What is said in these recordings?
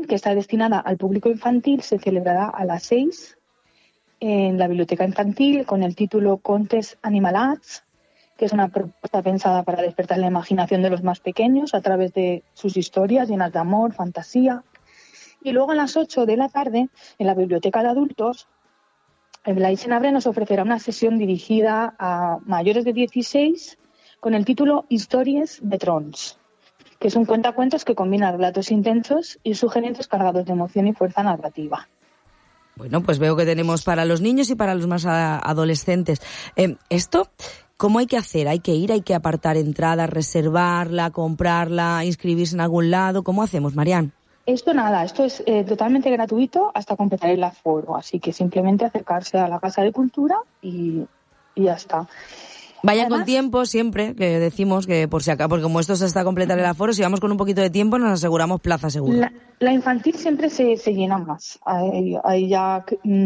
que está destinada al público infantil, se celebrará a las 6 en la biblioteca infantil con el título Contes Animal Arts, que es una propuesta pensada para despertar la imaginación de los más pequeños a través de sus historias llenas de amor, fantasía. Y luego a las 8 de la tarde, en la biblioteca de adultos, Blai Senabre nos ofrecerá una sesión dirigida a mayores de 16 con el título Historias de Trons, que es un cuentacuentos que combina relatos intensos y sugerentes cargados de emoción y fuerza narrativa. Bueno, pues veo que tenemos para los niños y para los más adolescentes. ¿Esto cómo hay que hacer? ¿Hay que ir, hay que apartar entradas, reservarla, comprarla, inscribirse en algún lado? ¿Cómo hacemos, Marian? Esto es totalmente gratuito hasta completar el aforo, así que simplemente acercarse a la Casa de Cultura y ya está. Vayan Además, con tiempo siempre, que decimos que por si acá, porque como esto se está a completar el aforo, si vamos con un poquito de tiempo nos aseguramos plaza segura. La infantil siempre se llena más. Hay ya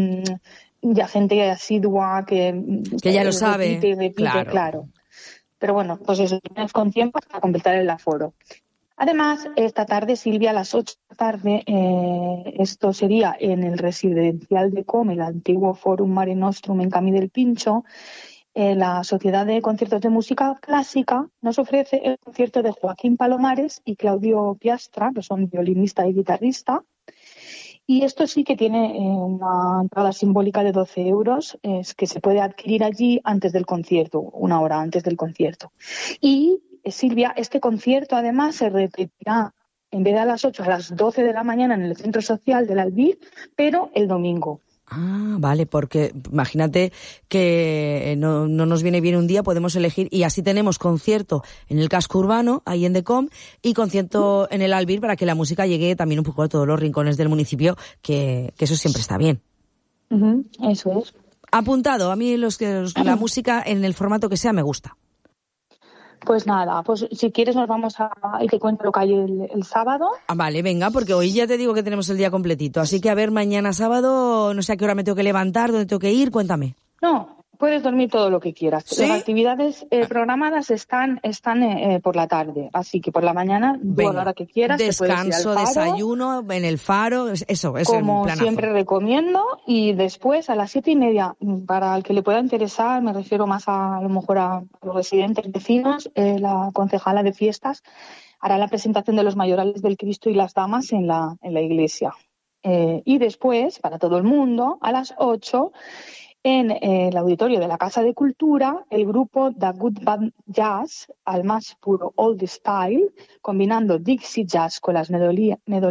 gente asidua que ya lo sabe. Repite, claro. Pero bueno, pues eso, tienes con tiempo hasta completar el aforo. Además, esta tarde, Silvia, a las 8 de la tarde, esto sería en el residencial de Com, el antiguo Forum Mare Nostrum en Camí del Pincho, la Sociedad de Conciertos de Música Clásica nos ofrece el concierto de Joaquín Palomares y Claudio Piastra, que son violinista y guitarrista. Y esto sí que tiene una entrada simbólica de 12 euros, que se puede adquirir allí antes del concierto, una hora antes del concierto. Y Silvia, este concierto además se repetirá en vez de a las 8, a las 12 de la mañana en el Centro Social del Albir, pero el domingo. Ah, vale, porque imagínate que no nos viene bien un día, podemos elegir y así tenemos concierto en el casco urbano, ahí en Decom, y concierto en el Albir para que la música llegue también un poco a todos los rincones del municipio, que eso siempre está bien. Eso es. Apuntado, a mí la música en el formato que sea me gusta. Pues nada, pues si quieres nos vamos y te cuento lo que hay el sábado. Vale, venga, porque hoy ya te digo que tenemos el día completito, así que a ver, mañana sábado, no sé a qué hora me tengo que levantar, dónde tengo que ir, cuéntame. No, puedes dormir todo lo que quieras. ¿Sí? Las actividades programadas están por la tarde, así que por la mañana, tú a la hora que quieras, descanso, te puedes ir al Faro, desayuno, en el Faro, eso es como un planazo. siempre recomiendo, y después a las 7:30, para el que le pueda interesar, me refiero más a lo mejor a los residentes vecinos, la concejala de fiestas hará la presentación de los mayorales del Cristo y las damas en la iglesia. Y después, para todo el mundo, a las 8, en el auditorio de la Casa de Cultura, el grupo The Good Band Jazz, al más puro old style, combinando Dixie Jazz con las melodías, lo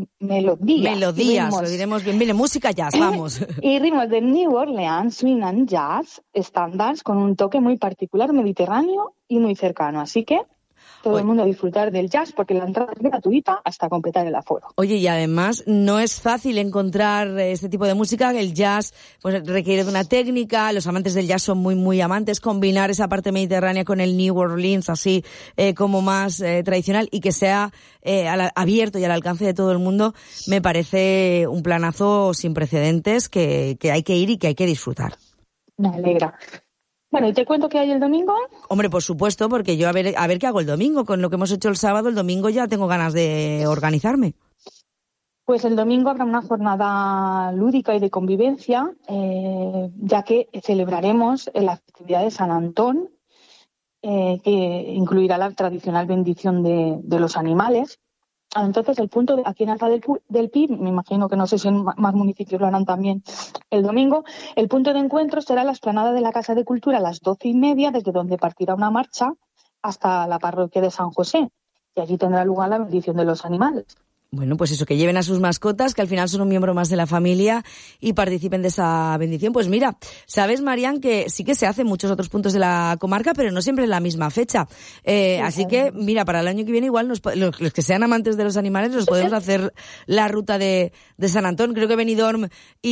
diremos bien. Mire, música jazz, vamos. Y ritmos de New Orleans, swing and jazz, estándares con un toque muy particular, mediterráneo y muy cercano. Así que todo el mundo a disfrutar del jazz, porque la entrada es gratuita hasta completar el aforo. Oye, y además no es fácil encontrar este tipo de música. El jazz pues requiere de una técnica, los amantes del jazz son muy, muy amantes. Combinar esa parte mediterránea con el New Orleans, así como más tradicional, y que sea abierto y al alcance de todo el mundo, me parece un planazo sin precedentes que hay que ir y que hay que disfrutar. Me alegra. Bueno, ¿y te cuento qué hay el domingo? Hombre, por supuesto, porque yo a ver qué hago el domingo. Con lo que hemos hecho el sábado, el domingo ya tengo ganas de organizarme. Pues el domingo habrá una jornada lúdica y de convivencia, ya que celebraremos la festividad de San Antón, que incluirá la tradicional bendición de los animales. Entonces, el punto aquí en Alfa del Pi, me imagino que no sé si en más municipios lo harán también el domingo, el punto de encuentro será la explanada de la Casa de Cultura a las 12:30, desde donde partirá una marcha hasta la parroquia de San José, y allí tendrá lugar la bendición de los animales. Bueno, pues eso, que lleven a sus mascotas, que al final son un miembro más de la familia y participen de esa bendición. Pues mira, sabes, Marian, que sí que se hace en muchos otros puntos de la comarca, pero no siempre en la misma fecha. Así que, mira, para el año que viene igual los que sean amantes de los animales nos podemos hacer la ruta de San Antón. Creo que Benidorm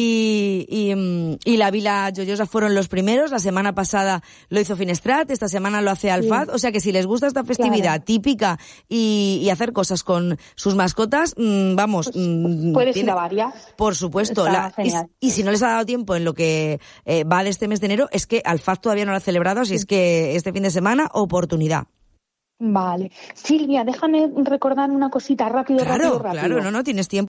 y la Vila Joyosa fueron los primeros. La semana pasada lo hizo Finestrat, esta semana lo hace Alfaz. Sí. O sea que si les gusta esta festividad típica y hacer cosas con sus mascotas, vamos, puedes ir a varias. Por supuesto. Y si no les ha dado tiempo en lo que va de este mes de enero, es que Alfaz todavía no lo ha celebrado, así es que este fin de semana, oportunidad. Vale. Silvia, déjame recordar una cosita rápido. Claro, no, tienes tiempo.